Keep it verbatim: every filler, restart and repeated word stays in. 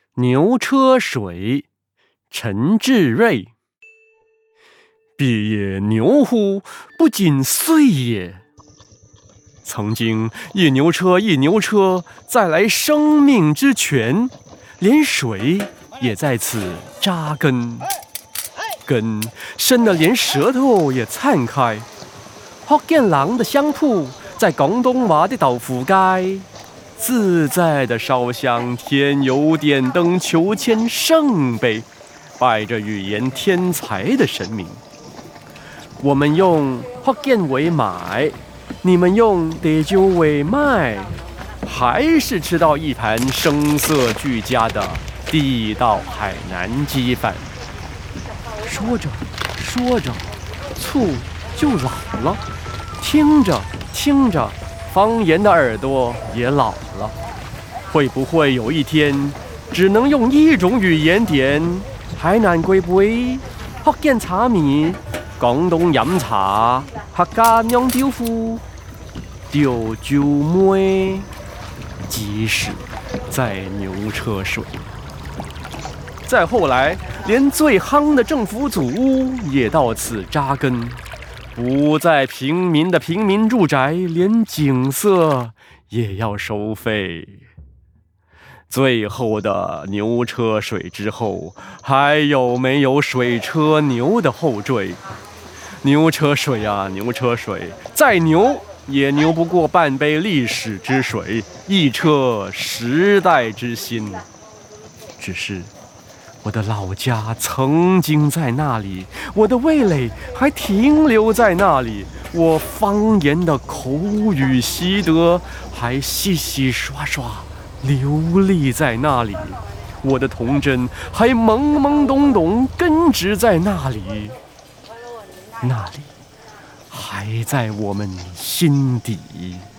牛车水，陈志瑞。别野牛乎，不仅岁也。曾经一牛车一牛车，再来生命之泉，连水也在此扎根，根深得连舌头也灿开。福建人的香铺，在广东话的豆腐街，自在地烧香添油点灯，求签圣杯，拜着语言天才的神明。我们用福建为买，你们用地州为卖，还是吃到一盘声色俱佳的地道海南鸡饭。说着说着，醋就老了，听着听着，方言的耳朵也老了。会不会有一天，只能用一种语言点海南粿粿、福建茶米、廣東飲茶、客家釀豆腐、丟酒妹，即使在牛車水。再后来，连最夯的政府祖屋也到此扎根，不在平民的平民住宅，连景色也要收费。最后的牛车水之后，还有没有水车牛的后缀？牛车水啊，牛车水，再牛也牛不过半杯历史之水，一车时代之心。只是我的老家曾经在那里，我的味蕾还停留在那里，我方言的口语习得还稀稀刷刷流利在那里，我的童真还懵懵懂懂根植在那里，那里还在我们心底。